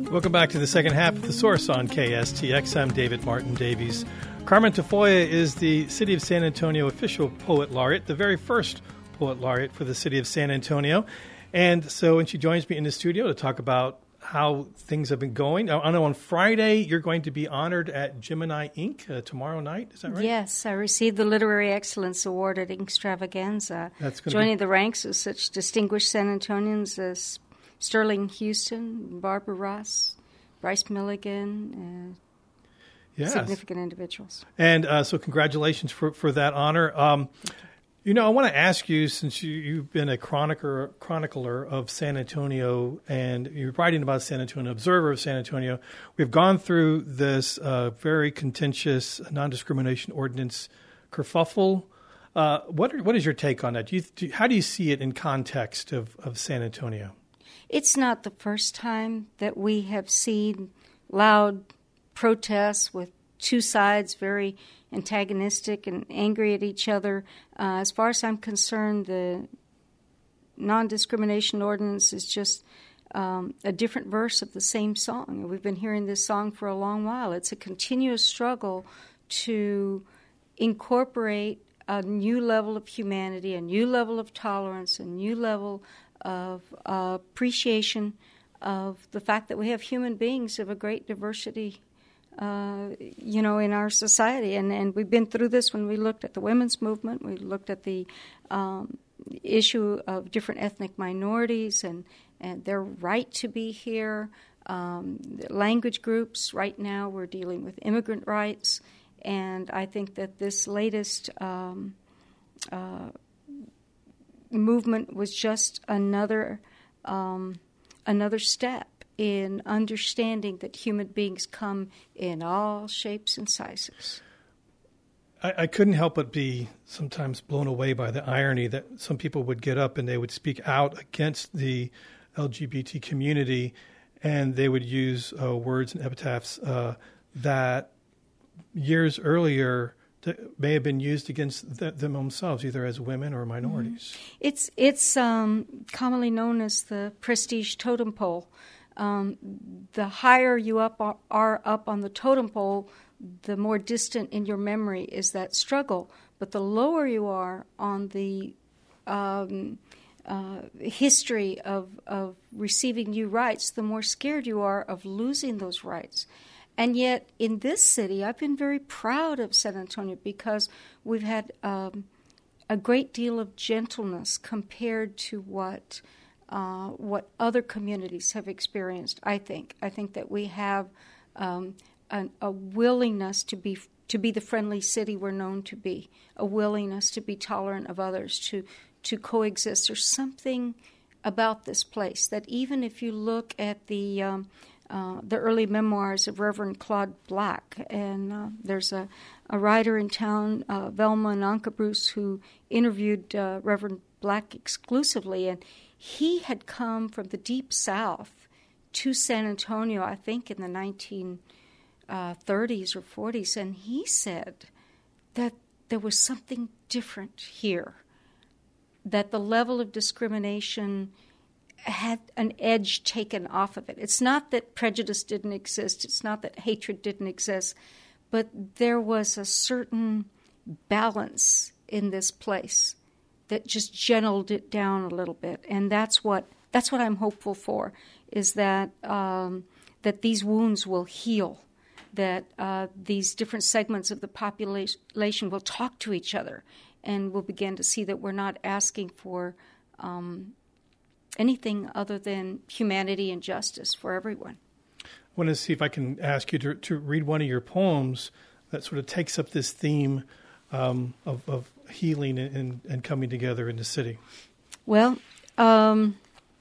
Welcome back to the second half of The Source on KSTX. I'm David Martin Davies. Carmen Tafoya is the City of San Antonio official Poet Laureate, the very first Poet Laureate for the City of San Antonio. And she joins me in the studio to talk about how things have been going. I know on Friday you're going to be honored at Gemini Ink tomorrow night. Is that right? Yes, I received the Literary Excellence Award at Inkstravaganza. Joining the ranks of such distinguished San Antonians as Sterling Houston, Barbara Ross, Bryce Milligan, significant individuals. And so congratulations for that honor. I want to ask you, since you've been a chronicler of San Antonio and you're writing about San Antonio, observer of San Antonio, we've gone through this very contentious non-discrimination ordinance kerfuffle. What is your take on that? How do you see it in context of San Antonio? It's not the first time that we have seen loud protests with two sides very antagonistic and angry at each other. As far as I'm concerned, the non-discrimination ordinance is just a different verse of the same song. We've been hearing this song for a long while. It's a continuous struggle to incorporate a new level of humanity, a new level of tolerance, a new level of appreciation of the fact that we have human beings of a great diversity, in our society. And we've been through this when we looked at the women's movement. We looked at the issue of different ethnic minorities and their right to be here. Language groups, right now we're dealing with immigrant rights. And I think that this latest movement was just another step in understanding that human beings come in all shapes and sizes. I couldn't help but be sometimes blown away by the irony that some people would get up and they would speak out against the LGBT community, and they would use words and epitaphs that years earlier may have been used against them themselves, either as women or minorities. It's commonly known as the prestige totem pole. The higher you are up on the totem pole, the more distant in your memory is that struggle. But the lower you are on the history of receiving new rights, the more scared you are of losing those rights. And yet, in this city, I've been very proud of San Antonio because we've had a great deal of gentleness compared to what other communities have experienced. I think that we have a willingness to be the friendly city we're known to be, a willingness to be tolerant of others, to coexist. There's something about this place that even if you look at the early memoirs of Reverend Claude Black, and there's a writer in town, Velma Nanka Bruce, who interviewed Reverend Black exclusively, and he had come from the Deep South to San Antonio, I think in the 1930s or 40s, and he said that there was something different here, that the level of discrimination had an edge taken off of it. It's not that prejudice didn't exist. It's not that hatred didn't exist. But there was a certain balance in this place that just gentled it down a little bit. And that's what I'm hopeful for, is that that these wounds will heal, that these different segments of the population will talk to each other, and we'll begin to see that we're not asking for anything other than humanity and justice for everyone. I want to see if I can ask you to read one of your poems that sort of takes up this theme of healing and coming together in the city. Well, one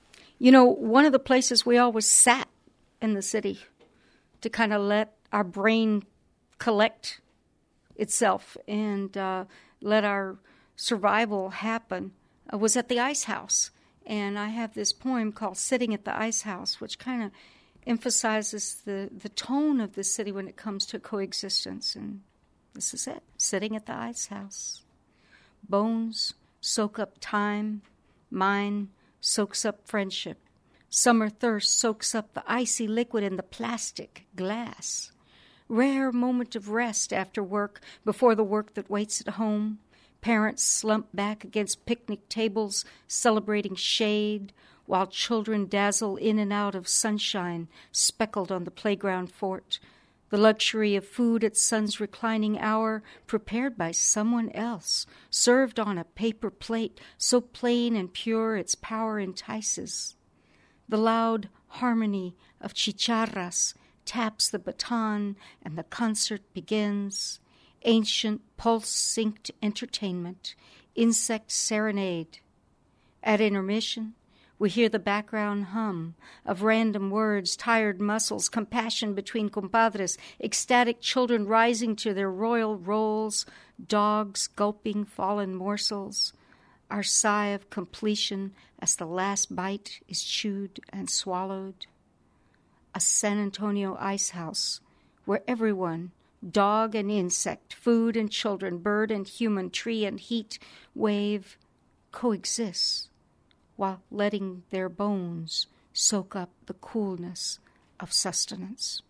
of the places we always sat in the city to kind of let our brain collect itself and let our survival happen was at the Ice House. And I have this poem called Sitting at the Ice House, which kind of emphasizes the tone of the city when it comes to coexistence. And this is it, Sitting at the Ice House. Bones soak up time, mind soaks up friendship. Summer thirst soaks up the icy liquid in the plastic glass. Rare moment of rest after work, before the work that waits at home. Parents slump back against picnic tables, celebrating shade, while children dazzle in and out of sunshine, speckled on the playground fort. The luxury of food at sun's reclining hour, prepared by someone else, served on a paper plate, so plain and pure its power entices. The loud harmony of chicharras taps the baton, and the concert begins. Ancient pulse-synced entertainment, insect serenade. At intermission, we hear the background hum of random words, tired muscles, compassion between compadres, ecstatic children rising to their royal roles, dogs gulping fallen morsels, our sigh of completion as the last bite is chewed and swallowed. A San Antonio ice house where everyone, dog and insect, food and children, bird and human, tree and heat wave, coexists while letting their bones soak up the coolness of sustenance.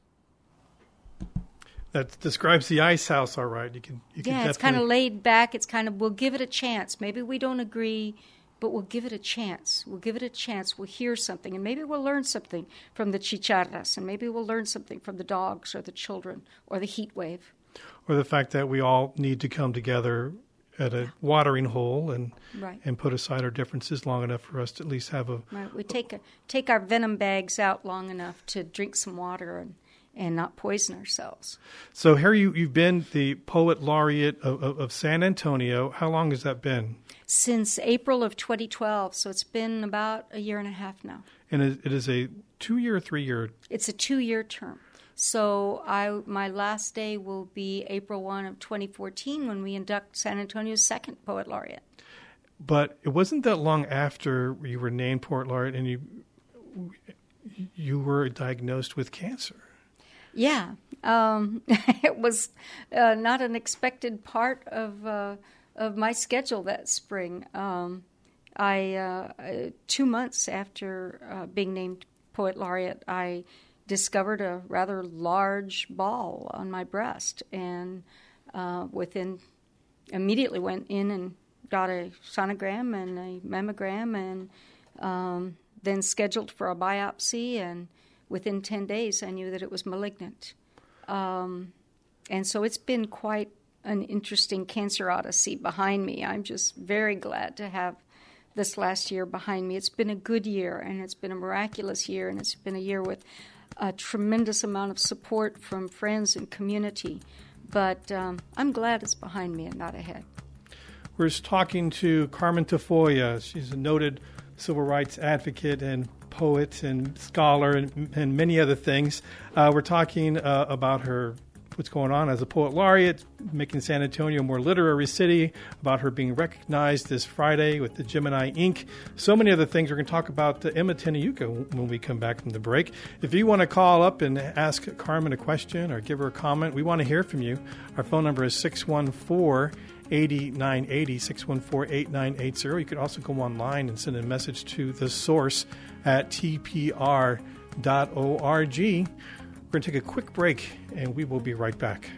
That describes the ice house, all right. You can it's kind of laid back. It's kind of, we'll give it a chance. Maybe we don't agree, but we'll give it a chance. We'll give it a chance. We'll hear something, and maybe we'll learn something from the chicharras, and maybe we'll learn something from the dogs or the children or the heat wave. Or the fact that we all need to come together at a watering hole and put aside our differences long enough for us to at least have a... Right. We take our venom bags out long enough to drink some water and not poison ourselves. So here you've been the Poet Laureate of San Antonio. How long has that been? Since April of 2012, so it's been about a year and a half now. And it is a 2-year or 3-year? It's a 2-year term. So my last day will be April 1 of 2014 when we induct San Antonio's second Poet Laureate. But it wasn't that long after you were named Poet Laureate and you were diagnosed with cancer. Yeah. It was not an expected part of my schedule that spring. 2 months after being named Poet Laureate, I discovered a rather large ball on my breast, and immediately went in and got a sonogram and a mammogram, and then scheduled for a biopsy, and within 10 days I knew that it was malignant. And so it's been quite an interesting cancer odyssey behind me. I'm just very glad to have this last year behind me. It's been a good year, and it's been a miraculous year, and it's been a year with a tremendous amount of support from friends and community. But I'm glad it's behind me and not ahead. We're talking to Carmen Tafolla. She's a noted civil rights advocate and poet and scholar and many other things. We're talking about what's going on as a Poet Laureate, making San Antonio a more literary city, about her being recognized this Friday with the Gemini Ink. So many other things. We're going to talk about Emma Tenayuca when we come back from the break. If you want to call up and ask Carmen a question or give her a comment, we want to hear from you. Our phone number is 614-8980, 614-8980. You can also go online and send a message to The Source at tpr.org. We're going to take a quick break, and we will be right back.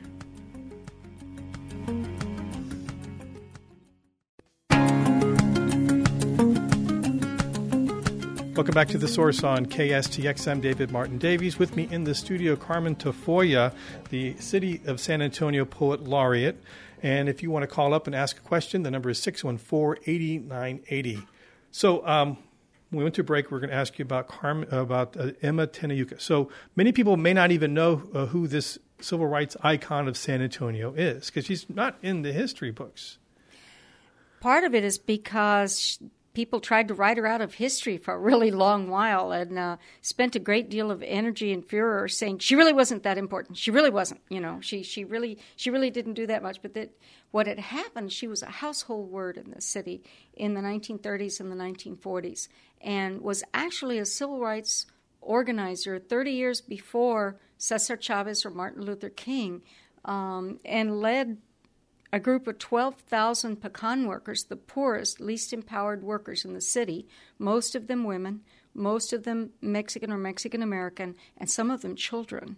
Welcome back to The Source on KSTX. I'm David Martin Davies. With me in the studio, Carmen Tafolla, the City of San Antonio Poet Laureate. And if you want to call up and ask a question, the number is 614-8980. So, we went to break. We're going to ask you about Emma Tenayuca. So many people may not even know who this civil rights icon of San Antonio is, because she's not in the history books. Part of it is because people tried to write her out of history for a really long while, and spent a great deal of energy and furor saying she really wasn't that important. She really wasn't. She really didn't do that much. But that what had happened, she was a household word in the city in the 1930s and the 1940s, and was actually a civil rights organizer 30 years before Cesar Chavez or Martin Luther King, and led a group of 12,000 pecan workers, the poorest, least empowered workers in the city, most of them women, most of them Mexican or Mexican-American, and some of them children,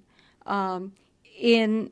in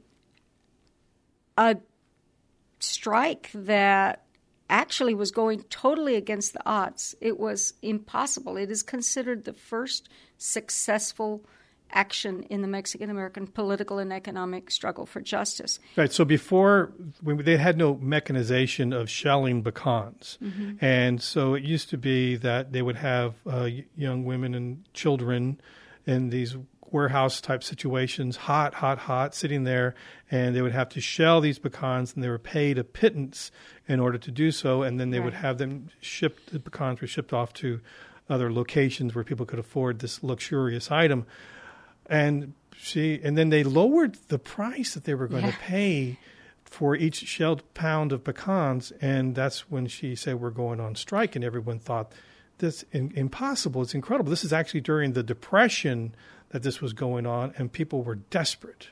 a strike that actually was going totally against the odds. It was impossible. It is considered the first successful action in the Mexican-American political and economic struggle for justice. Right. So before, they had no mechanization of shelling pecans. Mm-hmm. And so it used to be that they would have young women and children in these warehouse-type situations, hot, sitting there, and they would have to shell these pecans, and they were paid a pittance in order to do so, and then they would have them shipped. The pecans were shipped off to other locations where people could afford this luxurious item. And then they lowered the price that they were going to pay for each shelled pound of pecans, and that's when she said, we're going on strike, and everyone thought, this impossible, it's incredible. This is actually during the Depression that this was going on, and people were desperate.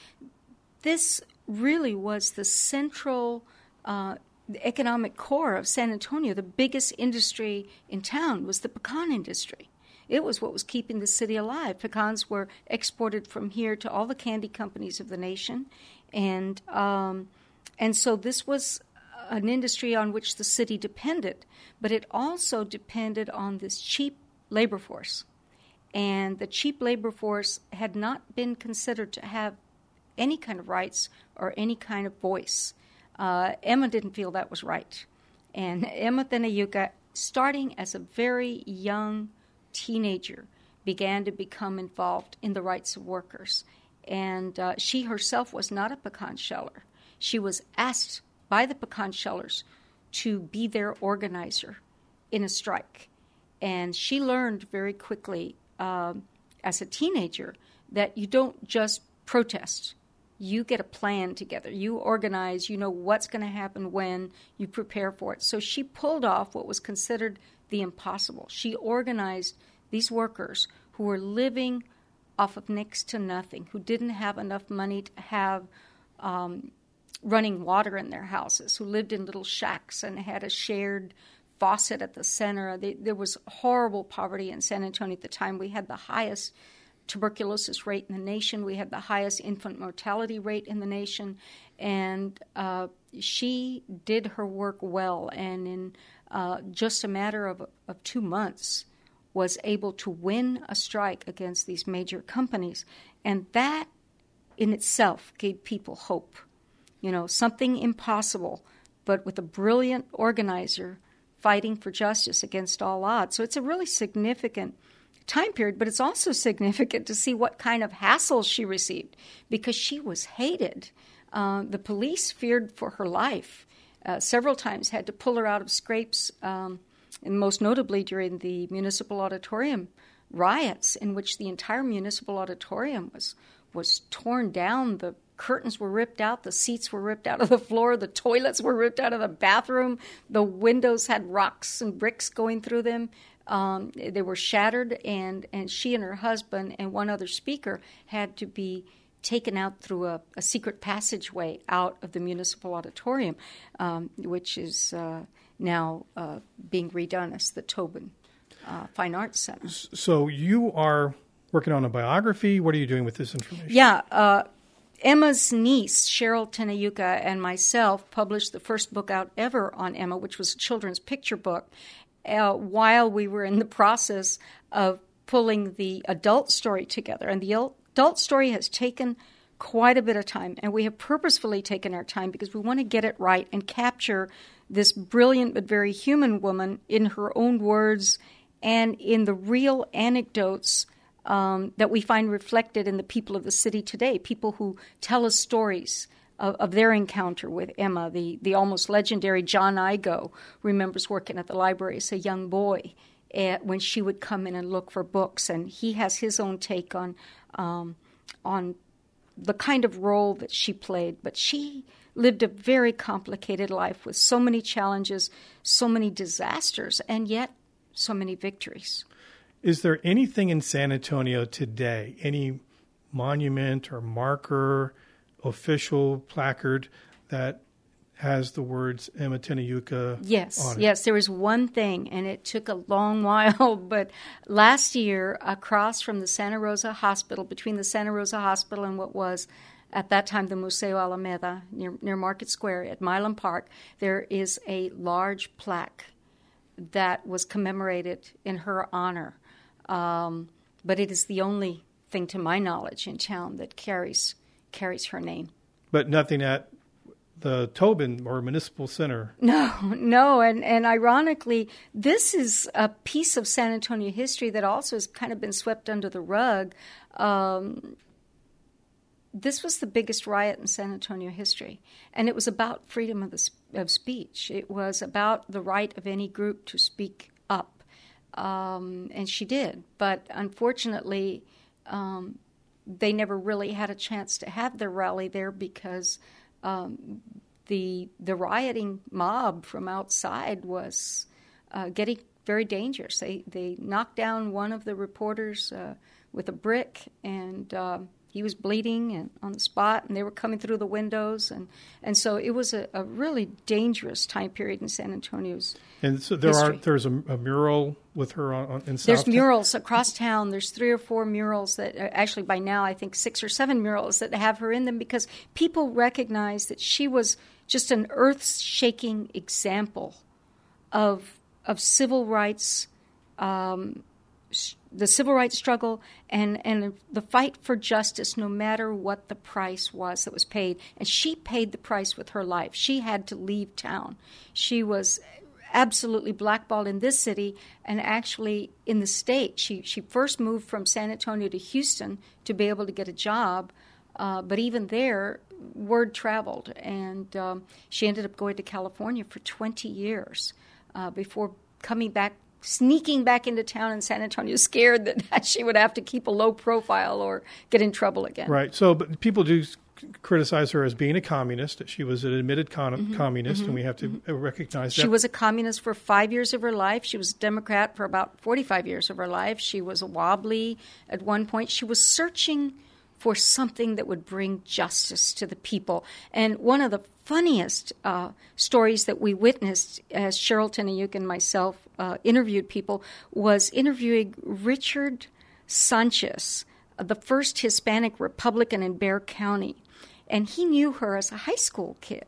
This really was the central economic core of San Antonio. The biggest industry in town was the pecan industry. It was what was keeping the city alive. Pecans were exported from here to all the candy companies of the nation, and so this was an industry on which the city depended, but it also depended on this cheap labor force. And the cheap labor force had not been considered to have any kind of rights or any kind of voice. Emma didn't feel that was right. And Emma Tenayuca, starting as a very young teenager, began to become involved in the rights of workers. And she herself was not a pecan sheller. She was asked by the pecan shellers to be their organizer in a strike. And she learned very quickly as a teenager that you don't just protest. You get a plan together. You organize. You know what's going to happen when. You prepare for it. So she pulled off what was considered the impossible. She organized these workers who were living off of next to nothing, who didn't have enough money to have running water in their houses, who lived in little shacks and had a shared faucet at the center. There was horrible poverty in San Antonio at the time. We had the highest tuberculosis rate in the nation. We had the highest infant mortality rate in the nation. And she did her work well, and in just a matter of 2 months was able to win a strike against these major companies. And that in itself gave people hope. You know, something impossible, but with a brilliant organizer fighting for justice against all odds. So it's a really significant time period, but it's also significant to see what kind of hassles she received, because she was hated. The police feared for her life. Several times had to pull her out of scrapes, and most notably during the Municipal Auditorium riots, in which the entire Municipal Auditorium was torn down. The curtains were ripped out, the seats were ripped out of the floor, the toilets were ripped out of the bathroom, the windows had rocks and bricks going through them. They were shattered, and she and her husband and one other speaker had to be taken out through a secret passageway out of the Municipal Auditorium, which is now being redone as the Tobin Fine Arts Center. So you are working on a biography. What are you doing with this information? Yeah. Emma's niece, Cheryl Tenayuca, and myself published the first book out ever on Emma, which was a children's picture book, while we were in the process of pulling the adult story together. And the adult story has taken quite a bit of time, and we have purposefully taken our time because we want to get it right and capture this brilliant but very human woman in her own words and in the real anecdotes that we find reflected in the people of the city today, people who tell us stories of their encounter with Emma. The almost legendary John Igo remembers working at the library as a young boy when she would come in and look for books, and he has his own take on the kind of role that she played. But she lived a very complicated life with so many challenges, so many disasters, and yet so many victories. Is there anything in San Antonio today, any monument or marker, official placard that has the words Emma Tenayuka Yes, on it. yes. There was one thing, and it took a long while, but last year, across from the Santa Rosa Hospital, between the Santa Rosa Hospital and what was at that time the Museo Alameda near Market Square at Milan Park, there is a large plaque that was commemorated in her honor. But it is the only thing, to my knowledge, in town that carries her name. But nothing at the Tobin or Municipal Center. No, and ironically, this is a piece of San Antonio history that also has kind of been swept under the rug. This was the biggest riot in San Antonio history, and it was about freedom of speech. It was about the right of any group to speak up, and she did. But unfortunately, they never really had a chance to have their rally there because the rioting mob from outside was getting very dangerous. They knocked down one of the reporters with a brick, and he was bleeding and on the spot, and they were coming through the windows, and so it was a really dangerous time period in San Antonio's And so history. there's a mural with her in South. There's murals across town. There's 3 or 4 murals that actually by now I think 6 or 7 murals that have her in them because people recognize that she was just an earth-shaking example of civil rights. The civil rights struggle and the fight for justice, no matter what the price was that was paid. And she paid the price with her life. She had to leave town. She was absolutely blackballed in this city and actually in the state. She first moved from San Antonio to Houston to be able to get a job. But even there, word traveled. And she ended up going to California for 20 years before coming back, sneaking back into town in San Antonio, scared that she would have to keep a low profile or get in trouble again. Right. So, but people do criticize her as being a communist. That she was an admitted communist, and we have to recognize that. She was a communist for 5 years of her life. She was a Democrat for about 45 years of her life. She was a wobbly at one point. She was searching for something that would bring justice to the people. And one of the funniest stories that we witnessed as Cheryl Tenayuka and myself interviewed people was interviewing Richard Sanchez, the first Hispanic Republican in Bexar County. And he knew her as a high school kid.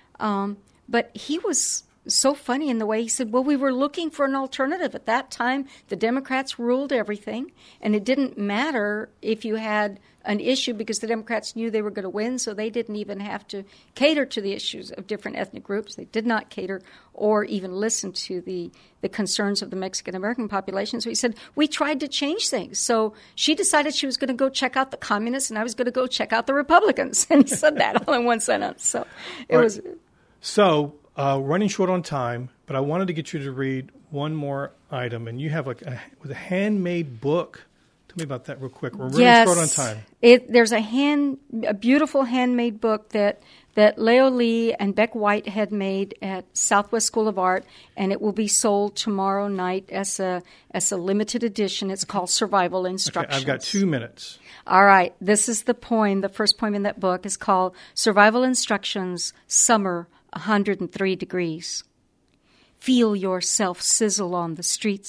But he was so funny in the way he said, well, we were looking for an alternative. At that time, the Democrats ruled everything, and it didn't matter if you had an issue because the Democrats knew they were going to win, so they didn't even have to cater to the issues of different ethnic groups. They did not cater or even listen to the concerns of the Mexican-American population. So he said, we tried to change things. So she decided she was going to go check out the communists, and I was going to go check out the Republicans. And he said that all in one sentence. So it was... So, running short on time, but I wanted to get you to read one more item, and you have like a handmade book. Tell me about that real quick. We're running short on time. There's a beautiful handmade book that Leo Lee and Beck White had made at Southwest School of Art, and it will be sold tomorrow night as a limited edition. It's called Survival Instructions. Okay, I've got 2 minutes. All right. This is the poem. The first poem in that book is called Survival Instructions, Summer 103 Degrees. Feel yourself sizzle on the streets,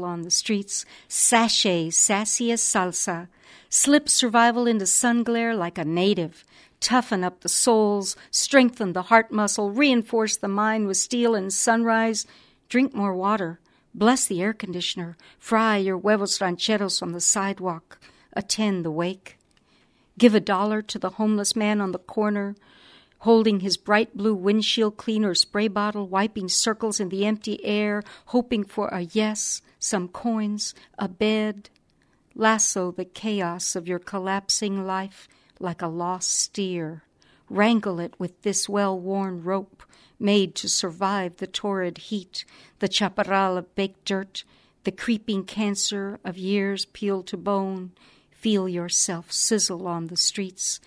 sashay, sassy as salsa. Slip survival into sun glare like a native. Toughen up the soles, strengthen the heart muscle, reinforce the mind with steel and sunrise. Drink more water. Bless the air conditioner. Fry your huevos rancheros on the sidewalk. Attend the wake. Give $1 to the homeless man on the corner, holding his bright blue windshield cleaner spray bottle, wiping circles in the empty air, hoping for a yes, some coins, a bed. Lasso the chaos of your collapsing life like a lost steer. Wrangle it with this well-worn rope made to survive the torrid heat, the chaparral of baked dirt, the creeping cancer of years peeled to bone. Feel yourself sizzle on the streets,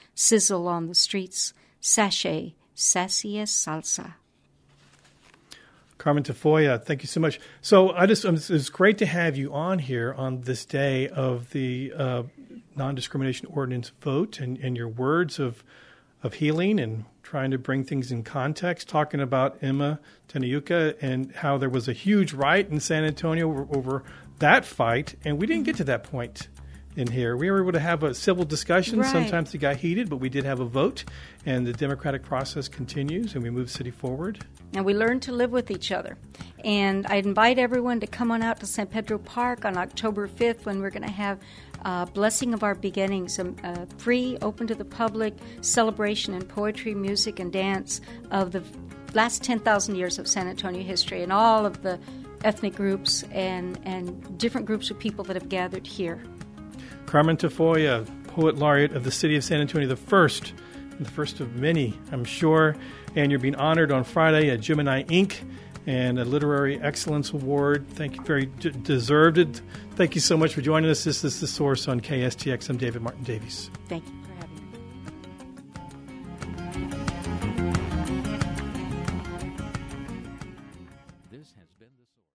sashay, sassy as salsa. Carmen Tafoya, thank you so much. So it's great to have you on here on this day of the non-discrimination ordinance vote and your words of healing and trying to bring things in context, talking about Emma Tenayuka and how there was a huge riot in San Antonio over that fight, and we didn't get to that point in here. We were able to have a civil discussion. Right. Sometimes it got heated, but we did have a vote, and the democratic process continues, and we move the city forward. And we learn to live with each other. And I invite everyone to come on out to San Pedro Park on October 5th when we're going to have Blessing of Our Beginnings, a free, open to the public celebration in poetry, music, and dance of the last 10,000 years of San Antonio history and all of the ethnic groups and different groups of people that have gathered here. Carmen Tafoya, Poet Laureate of the City of San Antonio, the first of many, I'm sure. And you're being honored on Friday at Gemini Inc. and a Literary Excellence Award. Thank you, very deserved it. Thank you so much for joining us. This is The Source on KSTX. I'm David Martin Davies. Thank you.